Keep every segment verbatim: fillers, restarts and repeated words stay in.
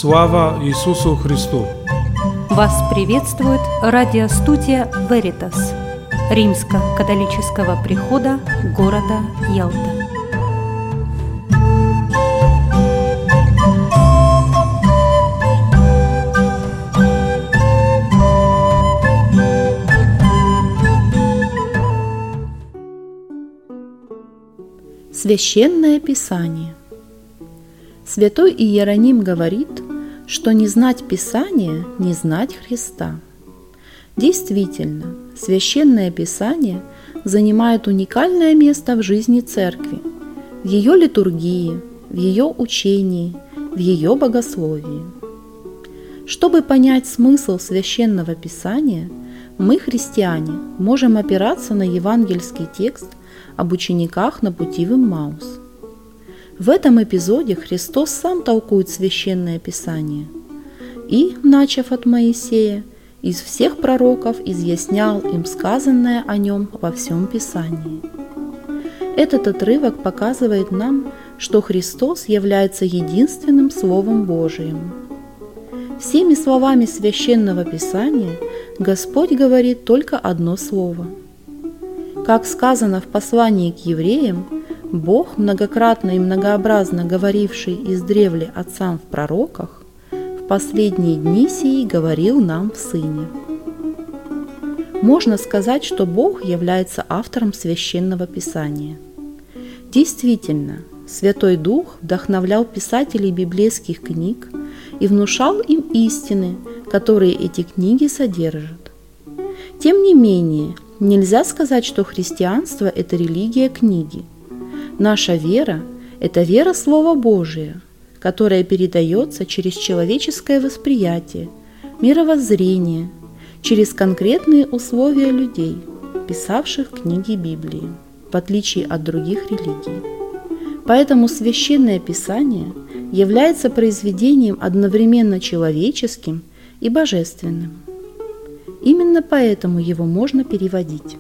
Слава Иисусу Христу! Вас приветствует радиостудия Veritas Римско-католического прихода города Ялта. Священное Писание. Святой Иероним говорит, что не знать Писания – не знать Христа. Действительно, Священное Писание занимает уникальное место в жизни Церкви, в ее литургии, в ее учении, в ее богословии. Чтобы понять смысл Священного Писания, мы, христиане, можем опираться на евангельский текст об учениках на пути в Иммаус. В этом эпизоде Христос сам толкует Священное Писание и, начав от Моисея, из всех пророков изъяснял им сказанное о нем во всем Писании. Этот отрывок показывает нам, что Христос является единственным Словом Божиим. Всеми словами Священного Писания Господь говорит только одно слово. Как сказано в послании к евреям, Бог, многократно и многообразно говоривший издревле отцам в пророках, в последние дни сии говорил нам в Сыне. Можно сказать, что Бог является автором Священного Писания. Действительно, Святой Дух вдохновлял писателей библейских книг и внушал им истины, которые эти книги содержат. Тем не менее, нельзя сказать, что христианство – это религия книги. Наша вера – это вера Слова Божия, которая передается через человеческое восприятие, мировоззрение, через конкретные условия людей, писавших книги Библии, в отличие от других религий. Поэтому Священное Писание является произведением одновременно человеческим и божественным. Именно поэтому его можно переводить.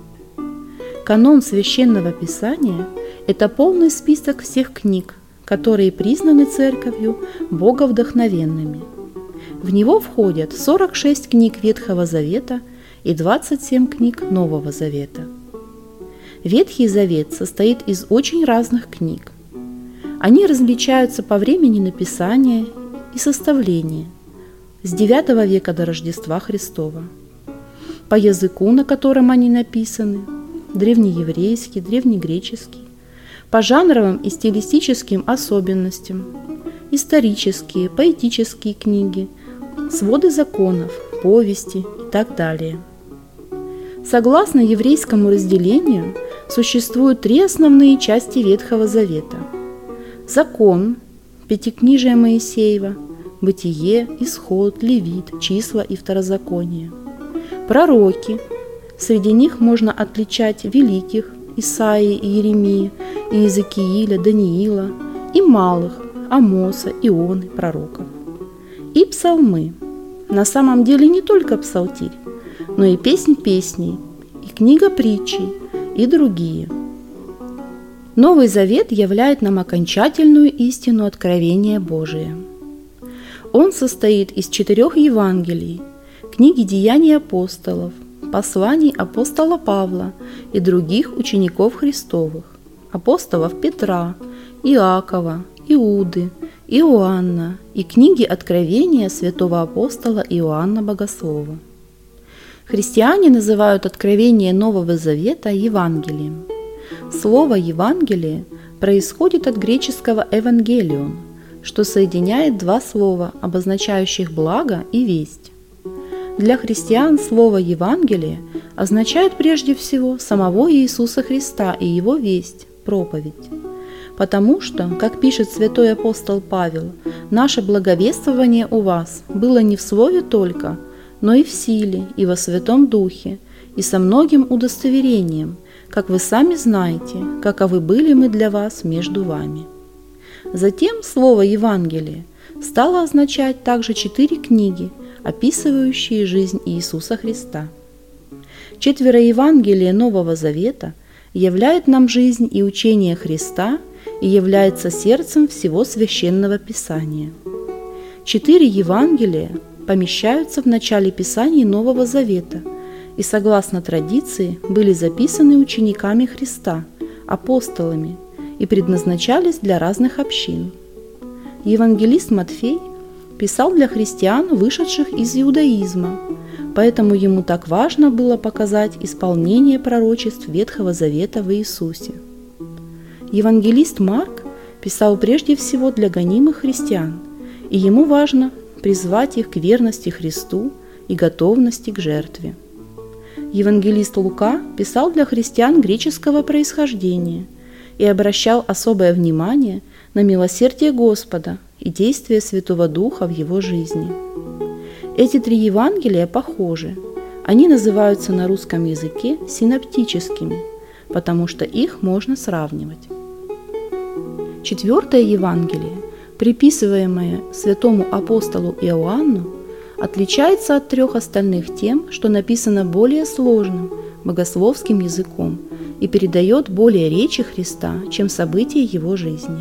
Канон Священного Писания – это полный список всех книг, которые признаны Церковью боговдохновенными. В него входят сорок шесть книг Ветхого Завета и двадцать семь книг Нового Завета. Ветхий Завет состоит из очень разных книг. Они различаются по времени написания и составления с девятого века до Рождества Христова, по языку, на котором они написаны, древнееврейский, древнегреческий, по жанровым и стилистическим особенностям, исторические, поэтические книги, своды законов, повести и так далее. Согласно еврейскому разделению, существуют три основные части Ветхого Завета. Закон, Пятикнижие Моисеева, Бытие, Исход, Левит, Числа и Второзаконие. Пророки, среди них можно отличать великих Исаии и Иеремии, и Иезекииля, Даниила, и малых Амоса, Ионы, пророков. И псалмы, на самом деле не только псалтирь, но и песнь песней, и книга притчей, и другие. Новый Завет являет нам окончательную истину откровения Божия. Он состоит из четырех Евангелий, книги Деяний апостолов, посланий апостола Павла и других учеников Христовых, апостолов Петра, Иакова, Иуды, Иоанна и книги Откровения святого апостола Иоанна Богослова. Христиане называют откровение Нового Завета Евангелием. Слово «Евангелие» происходит от греческого «евангелион», что соединяет два слова, обозначающих благо и весть. Для христиан слово «Евангелие» означает прежде всего самого Иисуса Христа и Его весть, проповедь. Потому что, как пишет святой апостол Павел, наше благовествование у вас было не в слове только, но и в силе, и во Святом Духе, и со многим удостоверением, как вы сами знаете, каковы были мы для вас между вами. Затем слово «Евангелие» стало означать также четыре книги, описывающие жизнь Иисуса Христа. Четверо Евангелия Нового Завета являют нам жизнь и учение Христа и является сердцем всего Священного Писания. Четыре Евангелия помещаются в начале Писаний Нового Завета и, согласно традиции, были записаны учениками Христа, апостолами, и предназначались для разных общин. Евангелист Матфей писал для христиан, вышедших из иудаизма, поэтому ему так важно было показать исполнение пророчеств Ветхого Завета в Иисусе. Евангелист Марк писал прежде всего для гонимых христиан, и ему важно призвать их к верности Христу и готовности к жертве. Евангелист Лука писал для христиан греческого происхождения и обращал особое внимание на милосердие Господа и действие Святого Духа в его жизни. Эти три Евангелия похожи. Они называются на русском языке синоптическими, потому что их можно сравнивать. Четвертое Евангелие, приписываемое святому апостолу Иоанну, отличается от трех остальных тем, что написано более сложным, богословским языком и передает более речи Христа, чем события его жизни.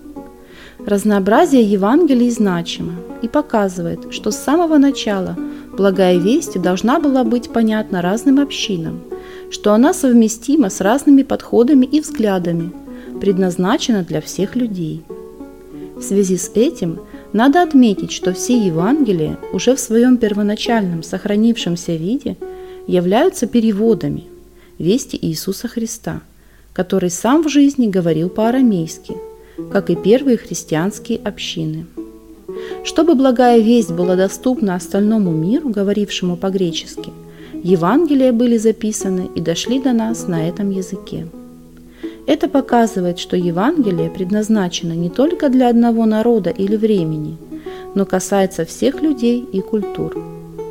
Разнообразие Евангелий значимо и показывает, что с самого начала благая весть должна была быть понятна разным общинам, что она совместима с разными подходами и взглядами, предназначена для всех людей. В связи с этим надо отметить, что все Евангелия уже в своем первоначальном сохранившемся виде являются переводами вести Иисуса Христа, который сам в жизни говорил по-арамейски, как и первые христианские общины. Чтобы благая весть была доступна остальному миру, говорившему по-гречески, Евангелия были записаны и дошли до нас на этом языке. Это показывает, что Евангелие предназначено не только для одного народа или времени, но касается всех людей и культур.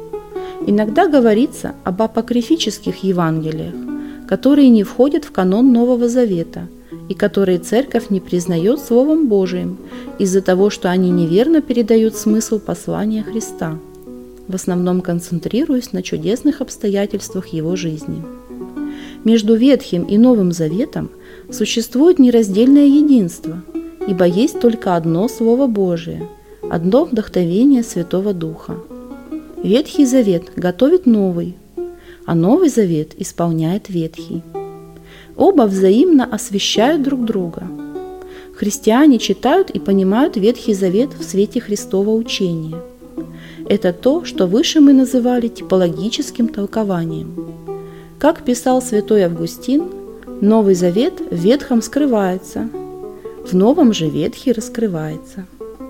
Иногда говорится об апокрифических Евангелиях, которые не входят в канон Нового Завета и которые Церковь не признает Словом Божиим из-за того, что они неверно передают смысл послания Христа, в основном концентрируясь на чудесных обстоятельствах Его жизни. Между Ветхим и Новым Заветом существует нераздельное единство, ибо есть только одно Слово Божие, одно вдохновение Святого Духа. Ветхий Завет готовит Новый, а Новый Завет исполняет Ветхий. Оба взаимно освящают друг друга. Христиане читают и понимают Ветхий Завет в свете Христова учения. Это то, что выше мы называли типологическим толкованием. Как писал святой Августин, Новый Завет в Ветхом скрывается, в Новом же Ветхий раскрывается.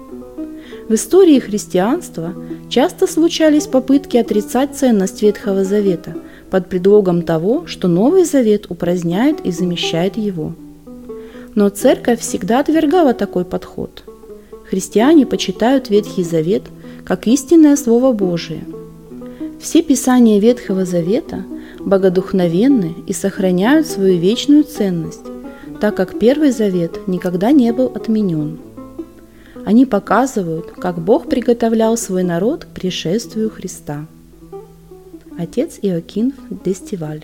В истории христианства часто случались попытки отрицать ценность Ветхого Завета под предлогом того, что Новый Завет упраздняет и замещает его. Но Церковь всегда отвергала такой подход. Христиане почитают Ветхий Завет как истинное Слово Божие. Все писания Ветхого Завета богодухновенны и сохраняют свою вечную ценность, так как Первый Завет никогда не был отменен. Они показывают, как Бог приготовлял свой народ к пришествию Христа. Отец Иоаким Дестиваль.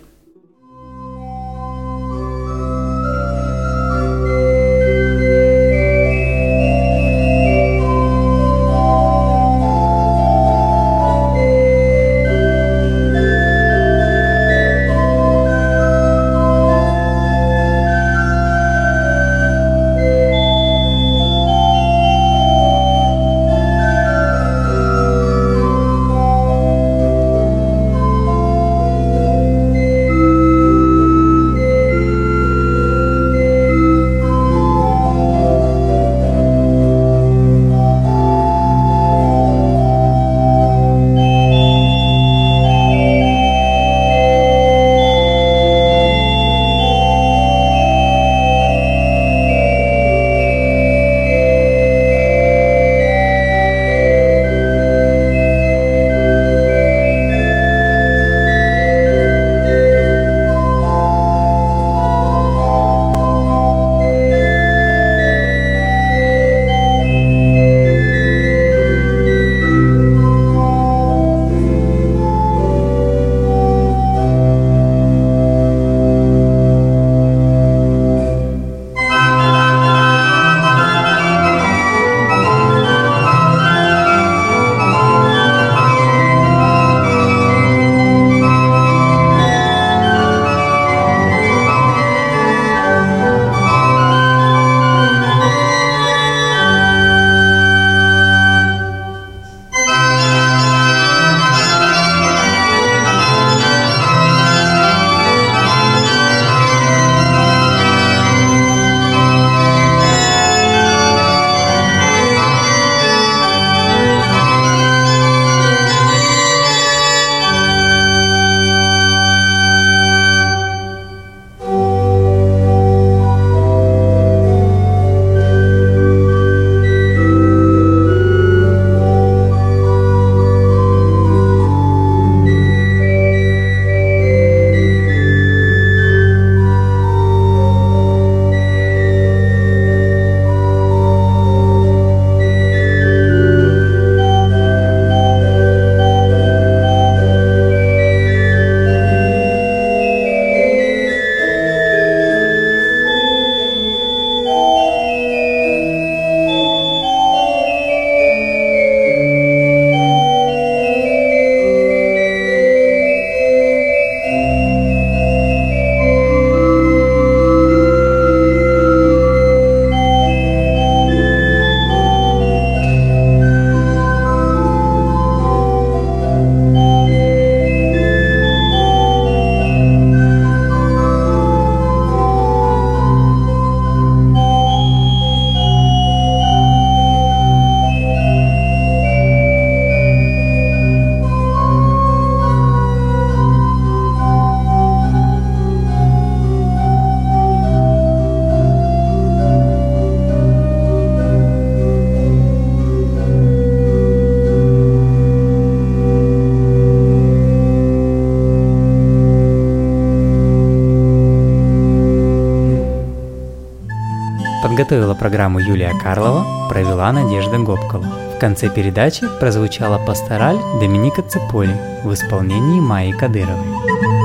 Подготовила программу Юлия Карлова, провела Надежда Гопкова. В конце передачи прозвучала пастораль Доминика Цеполи в исполнении Майи Кадыровой.